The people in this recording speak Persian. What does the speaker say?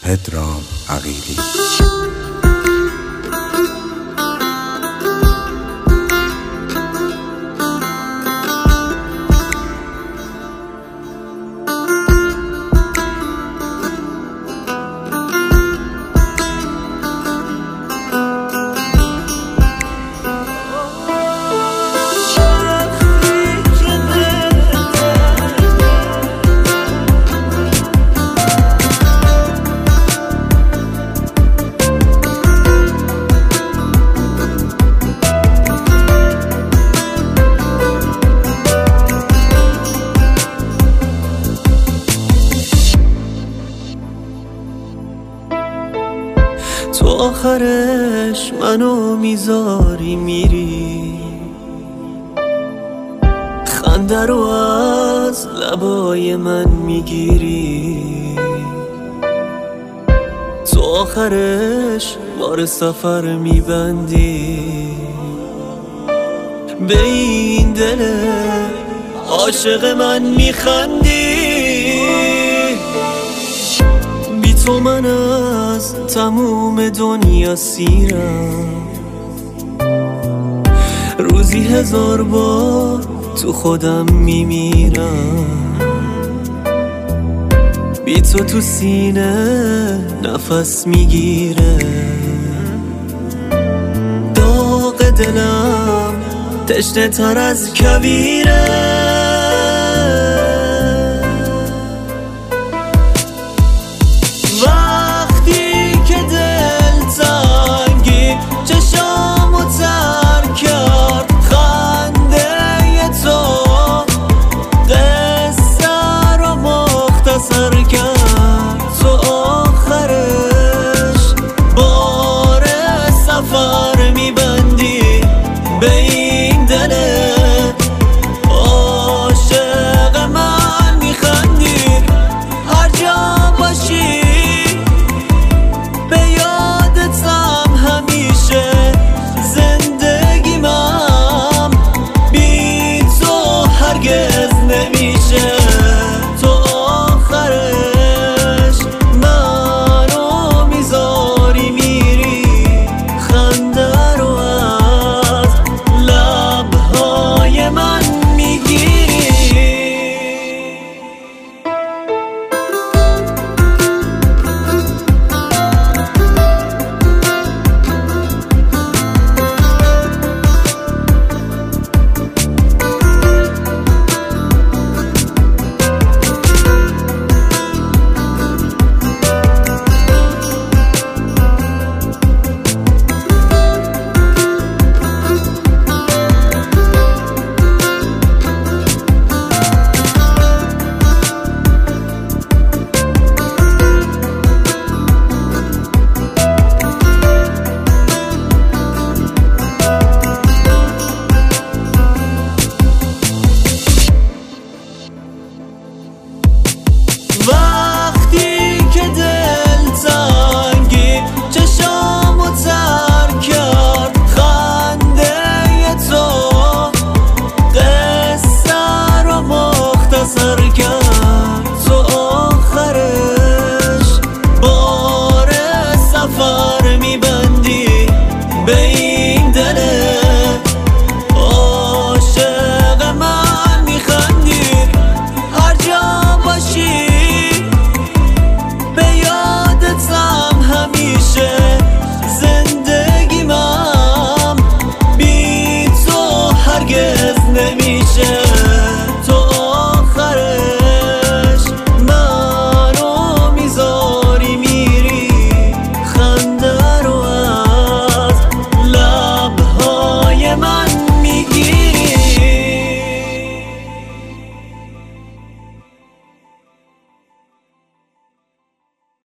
پدرام عقیلی. تو آخرش منو میذاری میری، خنده رو از لبای من میگیری. تو آخرش بار سفر میبندی، به این دل عاشق من میخندی. بی تو من از تموم دنیا سیرم، روزی 1000 بار تو خودم میمیرم. بی تو سینه نفس میگیره، داغ دلم تشنه تر از کویره.